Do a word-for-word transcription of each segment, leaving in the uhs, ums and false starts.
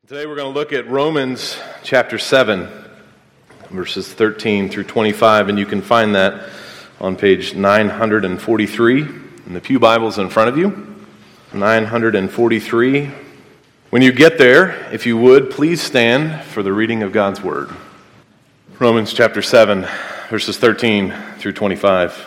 Today we're going to look at Romans chapter seven, verses thirteen through twenty-five, and you can find that on page nine hundred forty-three in the pew Bibles in front of you. nine hundred forty-three. When you get there, if you would, please stand for the reading of God's Word. Romans chapter seven, verses thirteen through twenty-five.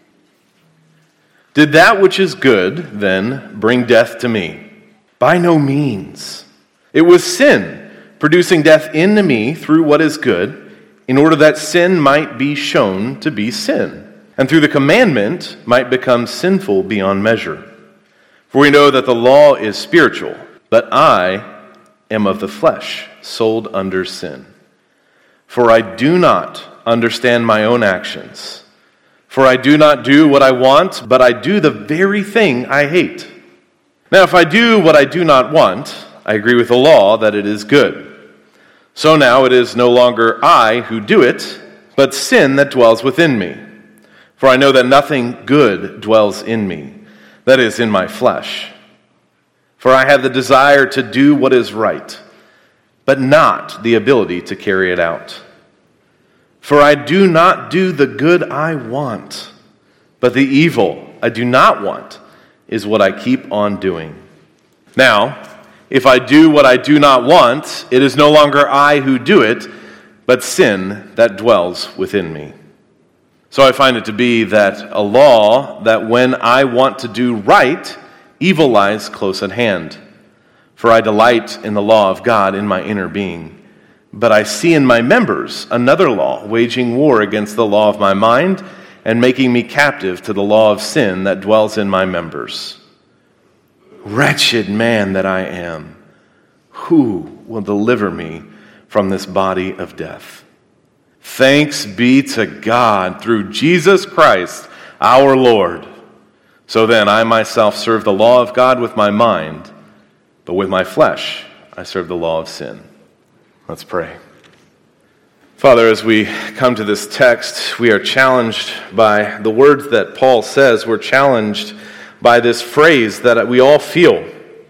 Did that which is good, then, bring death to me? By no means. It was sin, producing death in me through what is good, in order that sin might be shown to be sin, and through the commandment might become sinful beyond measure. For we know that the law is spiritual, but I am of the flesh, sold under sin. For I do not understand my own actions. For I do not do what I want, but I do the very thing I hate. Now if I do what I do not want, I agree with the law that it is good. So now it is no longer I who do it, but sin that dwells within me. For I know that nothing good dwells in me, that is, in my flesh. For I have the desire to do what is right, but not the ability to carry it out. For I do not do the good I want, but the evil I do not want is what I keep on doing. Now, if I do what I do not want, it is no longer I who do it, but sin that dwells within me. So I find it to be that a law that when I want to do right, evil lies close at hand. For I delight in the law of God in my inner being. But I see in my members another law, waging war against the law of my mind, and making me captive to the law of sin that dwells in my members. Wretched man that I am, who will deliver me from this body of death? Thanks be to God through Jesus Christ our Lord. So then I myself serve the law of God with my mind, but with my flesh I serve the law of sin. Let's pray. Father, as we come to this text, we are challenged by the words that Paul says. We're challenged by this phrase that we all feel.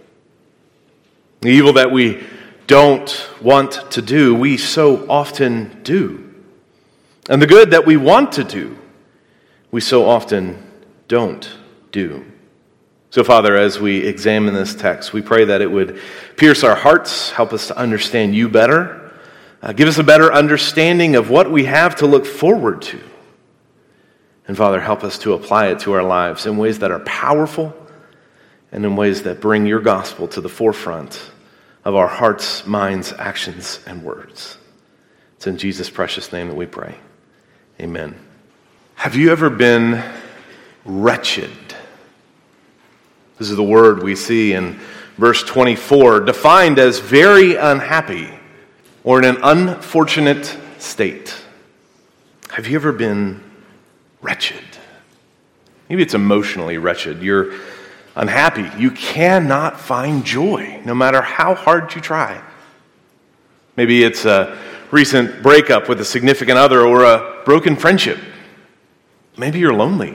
The evil that we don't want to do, we so often do. And the good that we want to do, we so often don't do. So, Father, as we examine this text, we pray that it would pierce our hearts, help us to understand you better, uh, give us a better understanding of what we have to look forward to. And Father, help us to apply it to our lives in ways that are powerful and in ways that bring your gospel to the forefront of our hearts, minds, actions, and words. It's in Jesus' precious name that we pray. Amen. Have you ever been wretched? This is the word we see in verse twenty-four, defined as very unhappy or in an unfortunate state. Have you ever been wretched? Maybe it's emotionally wretched. You're unhappy. You cannot find joy, no matter how hard you try. Maybe it's a recent breakup with a significant other or a broken friendship. Maybe you're lonely.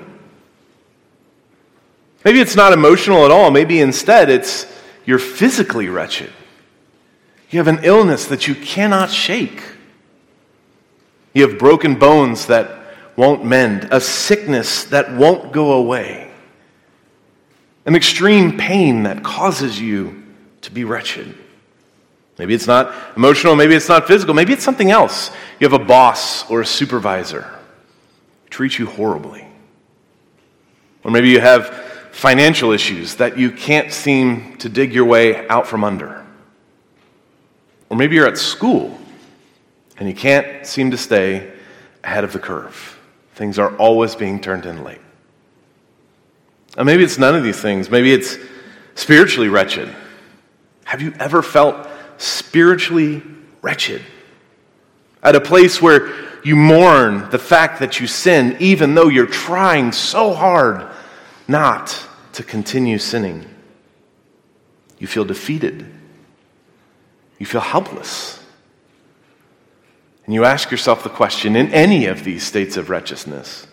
Maybe it's not emotional at all. Maybe instead it's you're physically wretched. You have an illness that you cannot shake. You have broken bones that won't mend, a sickness that won't go away, an extreme pain that causes you to be wretched. Maybe it's not emotional, maybe it's not physical, maybe it's something else. You have a boss or a supervisor who treats you horribly. Or maybe you have financial issues that you can't seem to dig your way out from under. Or maybe you're at school and you can't seem to stay ahead of the curve. Things are always being turned in late. And maybe it's none of these things. Maybe it's spiritually wretched. Have you ever felt spiritually wretched? At a place where you mourn the fact that you sin, even though you're trying so hard not to continue sinning. You feel defeated. You feel helpless. And you ask yourself the question, in any of these states of wretchedness,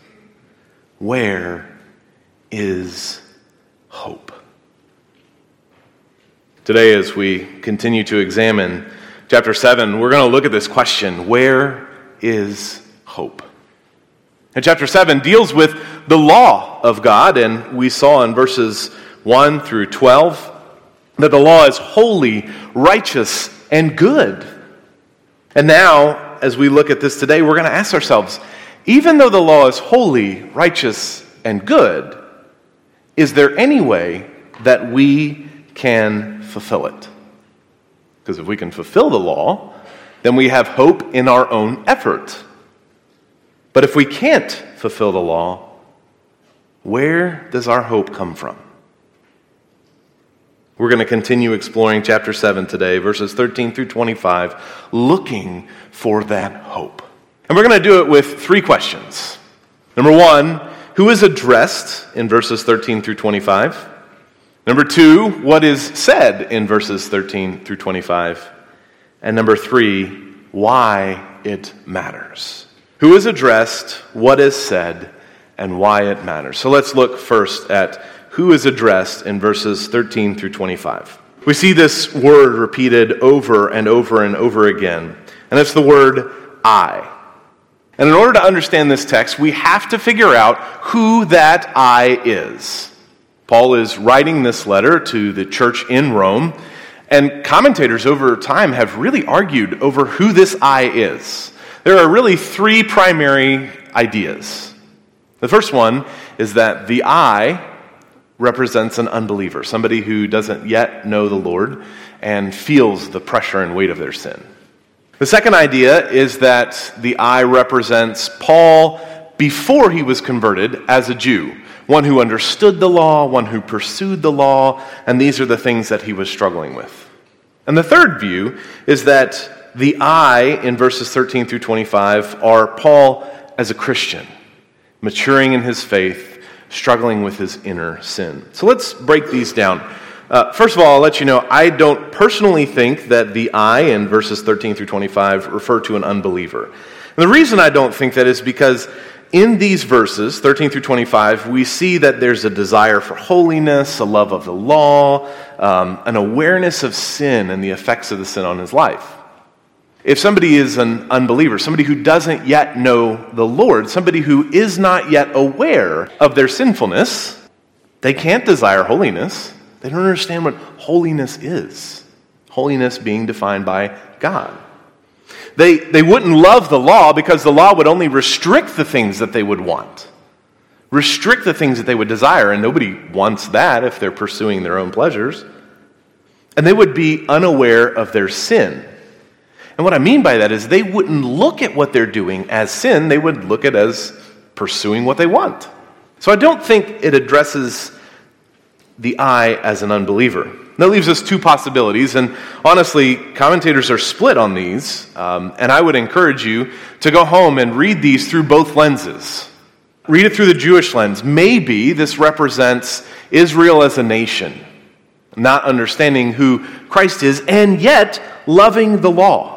where is hope? Today, as we continue to examine chapter seven, we're going to look at this question: where is hope? And chapter seven deals with the law of God, and we saw in verses one through twelve that the law is holy, righteous, and good. And now, as we look at this today, we're going to ask ourselves, even though the law is holy, righteous, and good, is there any way that we can fulfill it? Because if we can fulfill the law, then we have hope in our own effort. But if we can't fulfill the law, where does our hope come from? We're going to continue exploring chapter seven today, verses thirteen through twenty-five, looking for that hope. And we're going to do it with three questions. Number one, who is addressed in verses thirteen through twenty-five? Number two, what is said in verses thirteen through twenty-five? And number three, why it matters. Who is addressed, what is said, and why it matters. So let's look first at who is addressed in verses thirteen through twenty-five. We see this word repeated over and over and over again, and it's the word I. And in order to understand this text, we have to figure out who that I is. Paul is writing this letter to the church in Rome, and commentators over time have really argued over who this I is. There are really three primary ideas. The first one is that the I represents an unbeliever, somebody who doesn't yet know the Lord and feels the pressure and weight of their sin. The second idea is that the I represents Paul before he was converted as a Jew, one who understood the law, one who pursued the law, and these are the things that he was struggling with. And the third view is that the I in verses thirteen through twenty-five are Paul as a Christian, maturing in his faith, struggling with his inner sin. So let's break these down. Uh, first of all, I'll let you know, I don't personally think that the I in verses thirteen through twenty-five refer to an unbeliever. And the reason I don't think that is because in these verses, thirteen through twenty-five, we see that there's a desire for holiness, a love of the law, um, an awareness of sin and the effects of the sin on his life. If somebody is an unbeliever, somebody who doesn't yet know the Lord, somebody who is not yet aware of their sinfulness, they can't desire holiness. They don't understand what holiness is. Holiness being defined by God. They, they wouldn't love the law because the law would only restrict the things that they would want. Restrict the things that they would desire, and nobody wants that if they're pursuing their own pleasures. And they would be unaware of their sin. And what I mean by that is they wouldn't look at what they're doing as sin, they would look at it as pursuing what they want. So I don't think it addresses the I as an unbeliever. That leaves us two possibilities, and honestly, commentators are split on these, um, and I would encourage you to go home and read these through both lenses. Read it through the Jewish lens. Maybe this represents Israel as a nation, not understanding who Christ is, and yet loving the law.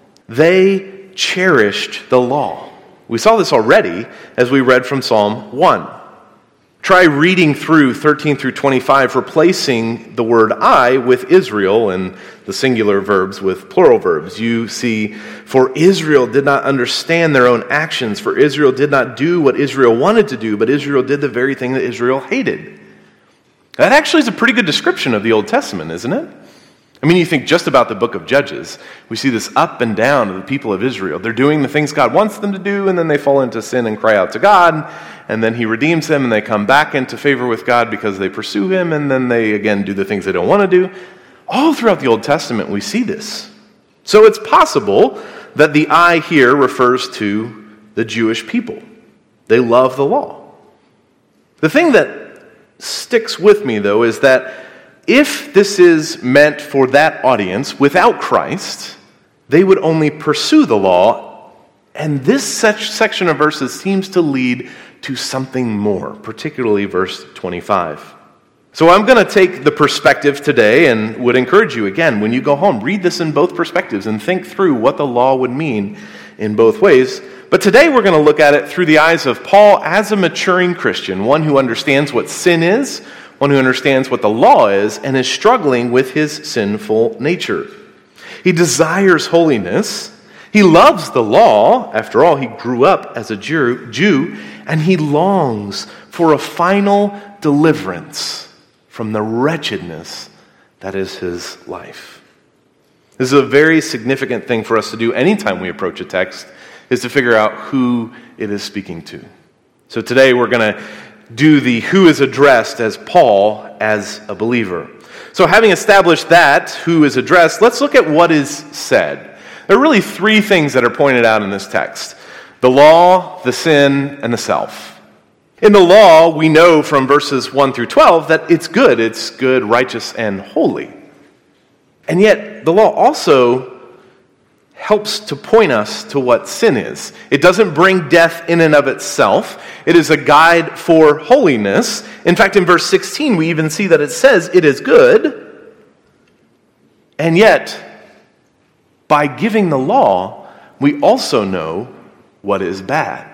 They cherished the law. We saw this already as we read from Psalm one. Try reading through thirteen through twenty-five, replacing the word I with Israel and the singular verbs with plural verbs. You see, for Israel did not understand their own actions, for Israel did not do what Israel wanted to do, but Israel did the very thing that Israel hated. That actually is a pretty good description of the Old Testament, isn't it? I mean, you think just about the book of Judges. We see this up and down of the people of Israel. They're doing the things God wants them to do, and then they fall into sin and cry out to God, and then he redeems them, and they come back into favor with God because they pursue him, and then they, again, do the things they don't want to do. All throughout the Old Testament, we see this. So it's possible that the I here refers to the Jewish people. They love the law. The thing that sticks with me, though, is that if this is meant for that audience without Christ, they would only pursue the law, and this section of verses seems to lead to something more, particularly verse twenty-five. So I'm going to take the perspective today and would encourage you, again, when you go home, read this in both perspectives and think through what the law would mean in both ways. But today we're going to look at it through the eyes of Paul as a maturing Christian, one who understands what sin is, one who understands what the law is and is struggling with his sinful nature. He desires holiness. He loves the law. After all, he grew up as a Jew, Jew, and he longs for a final deliverance from the wretchedness that is his life. This is a very significant thing for us to do anytime we approach a text, is to figure out who it is speaking to. So today we're going to do the who is addressed as Paul as a believer. So having established that, who is addressed, let's look at what is said. There are really three things that are pointed out in this text: the law, the sin, and the self. In the law, we know from verses one through twelve that it's good. It's good, righteous, and holy. And yet, the law also helps to point us to what sin is. It doesn't bring death in and of itself. It is a guide for holiness. In fact, in verse sixteen, we even see that it says it is good. And yet, by giving the law, we also know what is bad.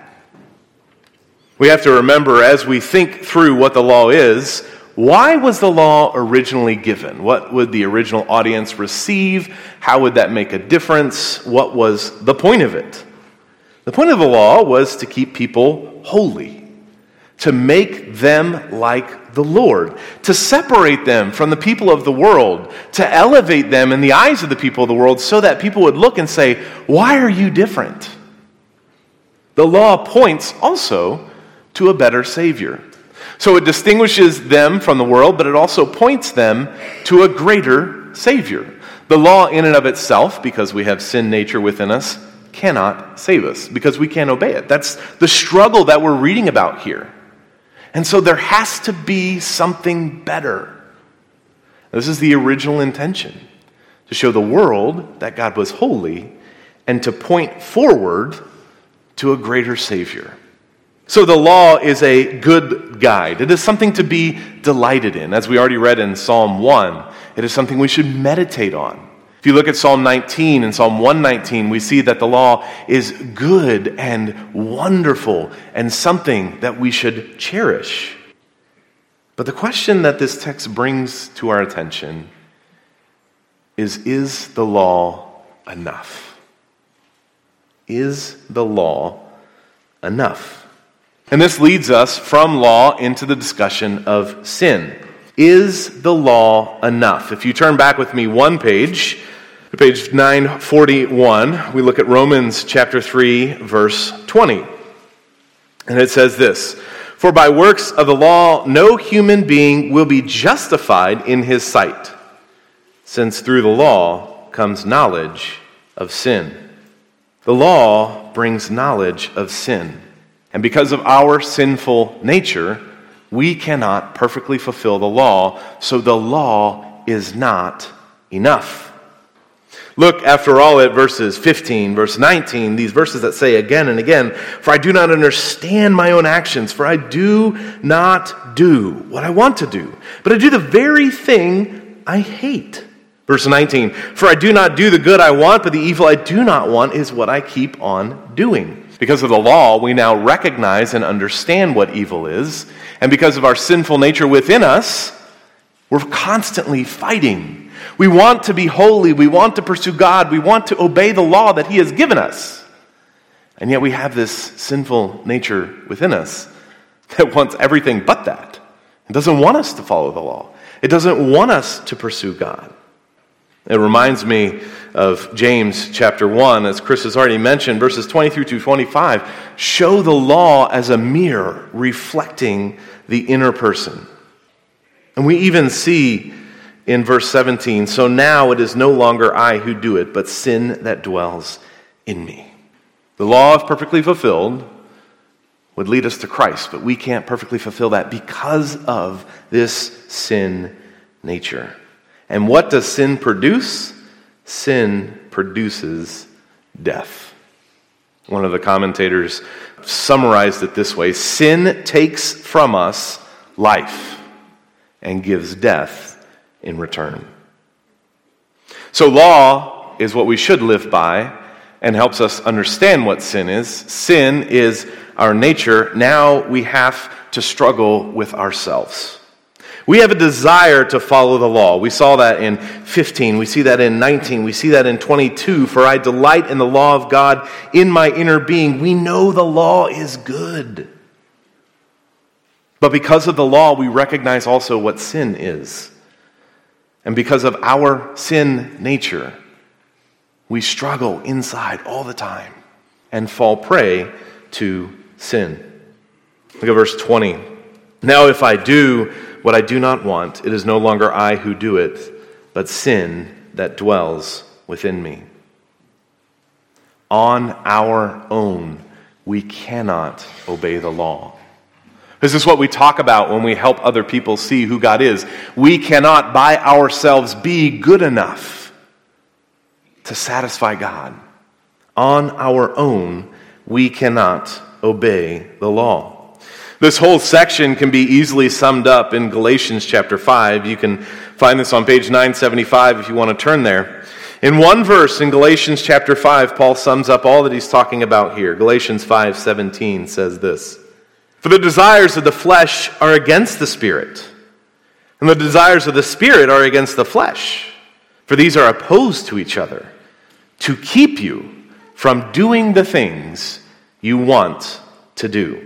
We have to remember, as we think through what the law is, why was the law originally given? What would the original audience receive? How would that make a difference? What was the point of it? The point of the law was to keep people holy, to make them like the Lord, to separate them from the people of the world, to elevate them in the eyes of the people of the world so that people would look and say, "Why are you different?" The law points also to a better Savior. So it distinguishes them from the world, but it also points them to a greater Savior. The law in and of itself, because we have sin nature within us, cannot save us, because we can't obey it. That's the struggle that we're reading about here. And so there has to be something better. This is the original intention, to show the world that God was holy and to point forward to a greater Savior. So the law is a good guide. It is something to be delighted in. As we already read in Psalm one, it is something we should meditate on. If you look at Psalm nineteen and Psalm one nineteen, we see that the law is good and wonderful and something that we should cherish. But the question that this text brings to our attention is, is the law enough? Is the law enough? And this leads us from law into the discussion of sin. Is the law enough? If you turn back with me one page, to page nine forty-one, we look at Romans chapter three, verse twenty. And it says this: "For by works of the law no human being will be justified in his sight, since through the law comes knowledge of sin." The law brings knowledge of sin. And because of our sinful nature, we cannot perfectly fulfill the law, so the law is not enough. Look, after all, at verses fifteen, verse nineteen, these verses that say again and again, "For I do not understand my own actions, for I do not do what I want to do, but I do the very thing I hate." Verse nineteen, "For I do not do the good I want, but the evil I do not want is what I keep on doing." Because of the law, we now recognize and understand what evil is. And because of our sinful nature within us, we're constantly fighting. We want to be holy. We want to pursue God. We want to obey the law that He has given us. And yet we have this sinful nature within us that wants everything but that. It doesn't want us to follow the law. It doesn't want us to pursue God. It reminds me of James chapter one, as Chris has already mentioned, verses twenty through to twenty-five, show the law as a mirror reflecting the inner person. And we even see in verse seventeen, "So now it is no longer I who do it, but sin that dwells in me." The law, if perfectly fulfilled, would lead us to Christ, but we can't perfectly fulfill that because of this sin nature. And what does sin produce? Sin produces death. One of the commentators summarized it this way: sin takes from us life and gives death in return. So law is what we should live by and helps us understand what sin is. Sin is our nature. Now we have to struggle with ourselves. We have a desire to follow the law. We saw that in fifteen. We see that in nineteen. We see that in twenty-two. For I delight in the law of God in my inner being. We know the law is good. But because of the law, we recognize also what sin is. And because of our sin nature, we struggle inside all the time and fall prey to sin. Look at verse twenty. Now if I do what I do not want, it is no longer I who do it, but sin that dwells within me. On our own, we cannot obey the law. This is what we talk about when we help other people see who God is. We cannot by ourselves be good enough to satisfy God. On our own, we cannot obey the law. This whole section can be easily summed up in Galatians chapter five. You can find this on page nine seventy-five if you want to turn there. In one verse in Galatians chapter five, Paul sums up all that he's talking about here. Galatians five seventeen says this: For the desires of the flesh are against the Spirit, and the desires of the Spirit are against the flesh. For these are opposed to each other, to keep you from doing the things you want to do.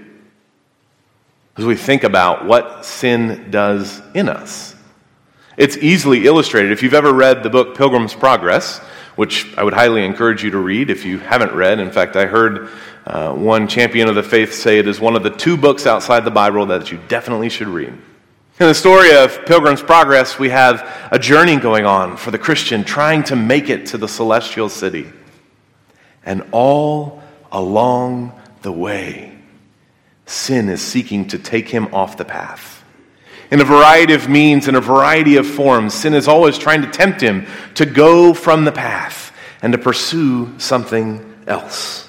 As we think about what sin does in us, it's easily illustrated. If you've ever read the book Pilgrim's Progress, which I would highly encourage you to read if you haven't read. In fact, I heard uh, one champion of the faith say it is one of the two books outside the Bible that you definitely should read. In the story of Pilgrim's Progress, we have a journey going on for the Christian trying to make it to the celestial city. And all along the way, sin is seeking to take him off the path. In a variety of means, in a variety of forms, sin is always trying to tempt him to go from the path and to pursue something else.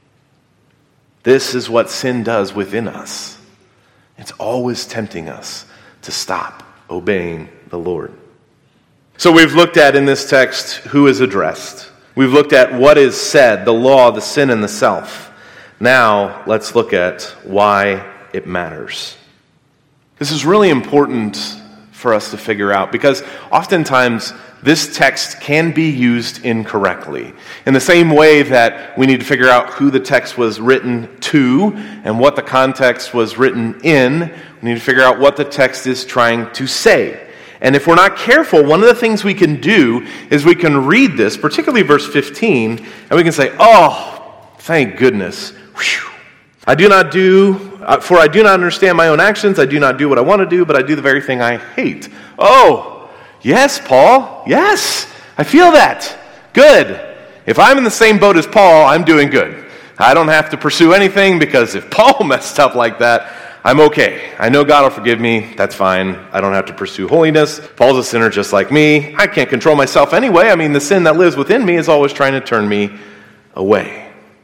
This is what sin does within us. It's always tempting us to stop obeying the Lord. So we've looked at in this text who is addressed. We've looked at what is said, the law, the sin, and the self. Now, let's look at why it matters. This is really important for us to figure out because oftentimes this text can be used incorrectly. In the same way that we need to figure out who the text was written to and what the context was written in, we need to figure out what the text is trying to say. And if we're not careful, one of the things we can do is we can read this, particularly verse fifteen, and we can say, oh, thank goodness. Whew. I do not do, for I do not understand my own actions. I do not do what I want to do, but I do the very thing I hate. Oh, yes, Paul. Yes, I feel that. Good. If I'm in the same boat as Paul, I'm doing good. I don't have to pursue anything because if Paul messed up like that, I'm okay. I know God will forgive me. That's fine. I don't have to pursue holiness. Paul's a sinner just like me. I can't control myself anyway. I mean, the sin that lives within me is always trying to turn me away.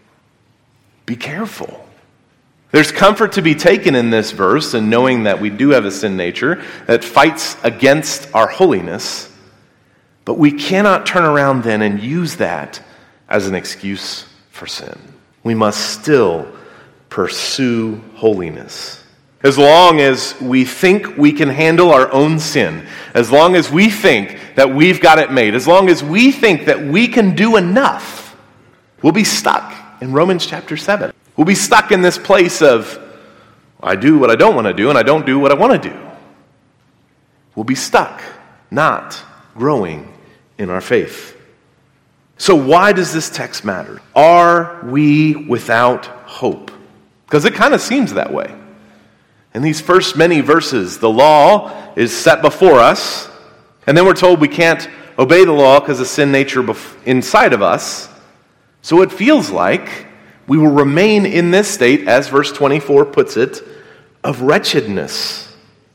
Be careful. There's comfort to be taken in this verse in knowing that we do have a sin nature that fights against our holiness, but we cannot turn around then and use that as an excuse for sin. We must still pursue holiness. As long as we think we can handle our own sin, as long as we think that we've got it made, as long as we think that we can do enough, we'll be stuck in Romans chapter seven. We'll be stuck in this place of, I do what I don't want to do, and I don't do what I want to do. We'll be stuck, not growing in our faith. So why does this text matter? Are we without hope? Because it kind of seems that way. In these first many verses, the law is set before us, and then we're told we can't obey the law because of sin nature inside of us. So it feels like we will remain in this state, as verse twenty-four puts it, of wretchedness.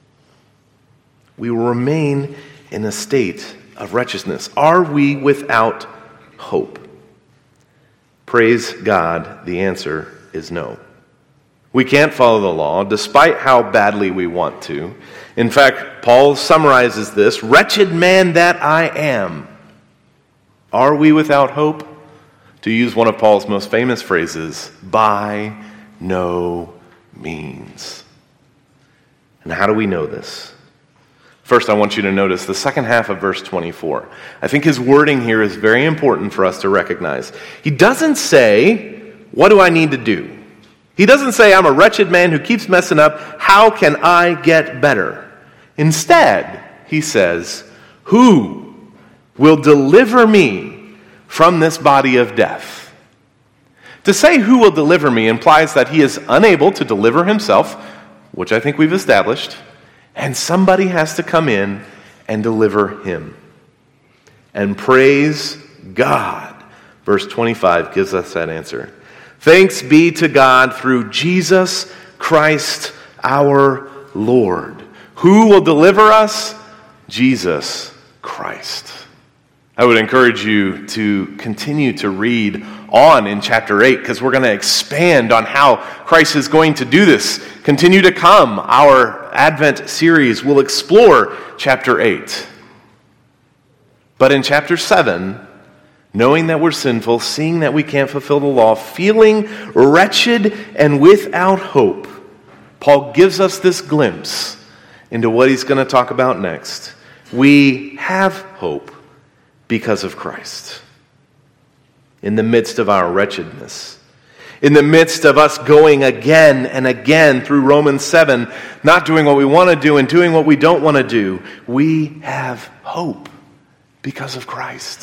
We will remain in a state of wretchedness. Are we without hope? Praise God, the answer is no. We can't follow the law, despite how badly we want to. In fact, Paul summarizes this, wretched man that I am. Are we without hope? To use one of Paul's most famous phrases, by no means. And how do we know this? First, I want you to notice the second half of verse twenty-four. I think his wording here is very important for us to recognize. He doesn't say, what do I need to do? He doesn't say, I'm a wretched man who keeps messing up. How can I get better? Instead, he says, who will deliver me from this body of death? To say who will deliver me implies that he is unable to deliver himself, which I think we've established, and somebody has to come in and deliver him. And praise God. Verse twenty-five gives us that answer. Thanks be to God through Jesus Christ our Lord. Who will deliver us? Jesus Christ. I would encourage you to continue to read on in chapter eight, because we're going to expand on how Christ is going to do this. Continue to come. Our Advent series will explore chapter eight. But in chapter seven, knowing that we're sinful, seeing that we can't fulfill the law, feeling wretched and without hope, Paul gives us this glimpse into what he's going to talk about next. We have hope because of Christ. In the midst of our wretchedness, in the midst of us going again and again through Romans seven, not doing what we want to do and doing what we don't want to do, we have hope because of Christ.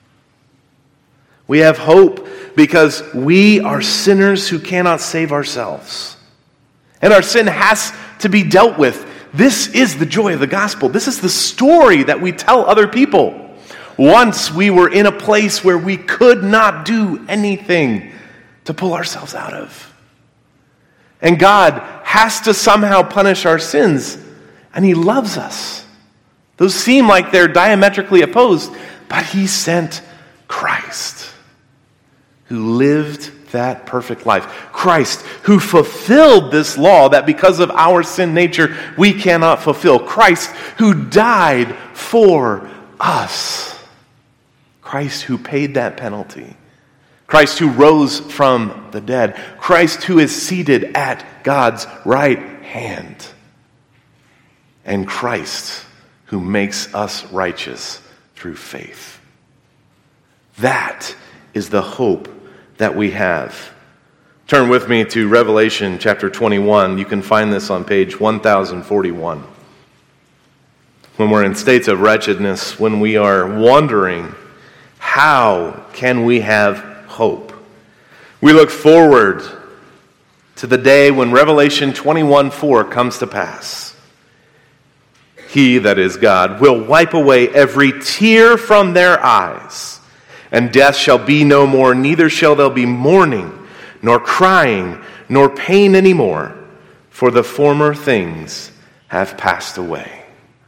We have hope because we are sinners who cannot save ourselves. And our sin has to be dealt with. This is the joy of the gospel. This is the story that we tell other people. Once we were in a place where we could not do anything to pull ourselves out of. And God has to somehow punish our sins, and He loves us. Those seem like they're diametrically opposed, but He sent Christ, who lived that perfect life. Christ, who fulfilled this law that because of our sin nature we cannot fulfill. Christ, who died for us. Christ, who paid that penalty. Christ, who rose from the dead. Christ, who is seated at God's right hand. And Christ, who makes us righteous through faith. That is the hope that we have. Turn with me to Revelation chapter twenty-one. You can find this on page one thousand forty-one. When we're in states of wretchedness, when we are wondering, how can we have hope? We look forward to the day when Revelation twenty-one four comes to pass. He, that is God, will wipe away every tear from their eyes, and death shall be no more, neither shall there be mourning, nor crying, nor pain anymore, for the former things have passed away.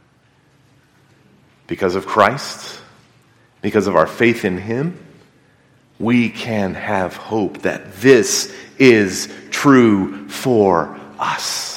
Because of Christ, because of our faith in Him, we can have hope that this is true for us.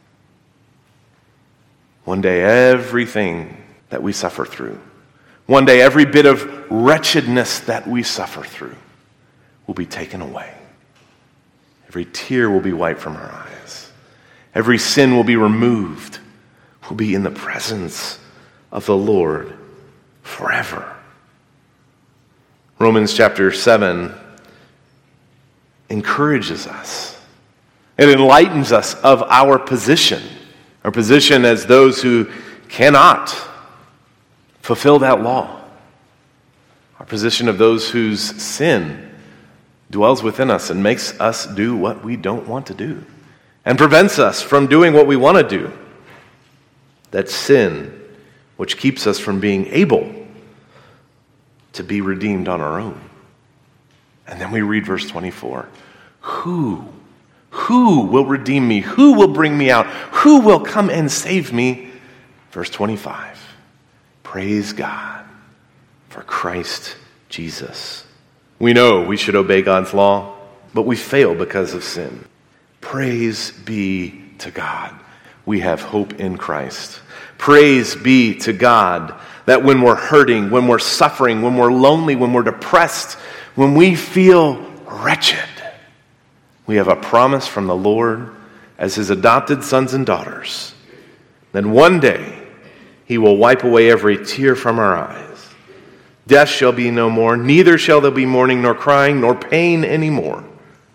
One day, everything that we suffer through, one day, every bit of wretchedness that we suffer through will be taken away. Every tear will be wiped from our eyes. Every sin will be removed. We'll be in the presence of the Lord forever. Romans chapter seven encourages us. It enlightens us of our position. Our position as those who cannot fulfill that law. Our position of those whose sin dwells within us and makes us do what we don't want to do. And prevents us from doing what we want to do. That sin which keeps us from being able to be redeemed on our own. And then we read verse twenty-four. Who? Who will redeem me? Who will bring me out? Who will come and save me? Verse twenty-five. Praise God for Christ Jesus. We know we should obey God's law, but we fail because of sin. Praise be to God. We have hope in Christ. Praise be to God that when we're hurting, when we're suffering, when we're lonely, when we're depressed, when we feel wretched, we have a promise from the Lord as His adopted sons and daughters that one day He will wipe away every tear from our eyes. Death shall be no more, neither shall there be mourning, nor crying, nor pain anymore.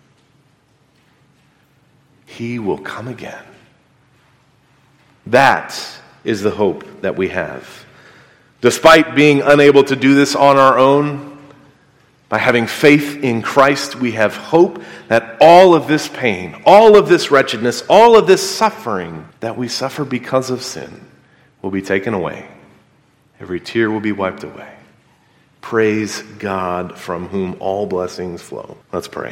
He will come again. That is the hope that we have. Despite being unable to do this on our own, by having faith in Christ, we have hope that all of this pain, all of this wretchedness, all of this suffering that we suffer because of sin will be taken away. Every tear will be wiped away. Praise God, from whom all blessings flow. Let's pray.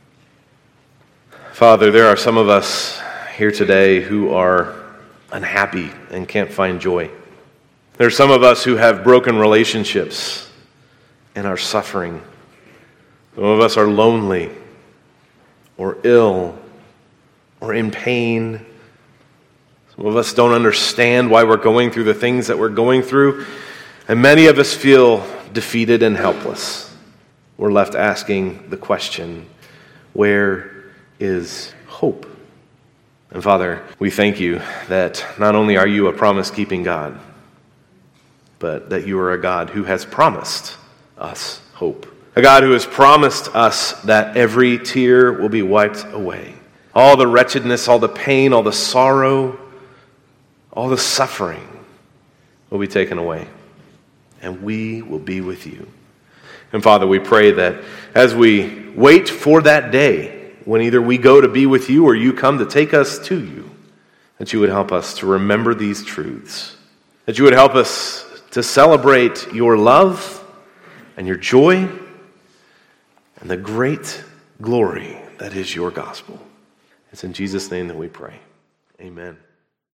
Father, there are some of us here today who are unhappy and can't find joy. There are some of us who have broken relationships and are suffering. Some of us are lonely or ill or in pain. Some of us don't understand why we're going through the things that we're going through. And many of us feel defeated and helpless. We're left asking the question, where is hope? And Father, we thank you that not only are you a promise-keeping God, but that you are a God who has promised us hope. A God who has promised us that every tear will be wiped away. All the wretchedness, all the pain, all the sorrow, all the suffering will be taken away. And we will be with you. And Father, we pray that as we wait for that day, when either we go to be with you or you come to take us to you, that you would help us to remember these truths. That you would help us to celebrate your love and your joy and the great glory that is your gospel. It's in Jesus' name that we pray. Amen.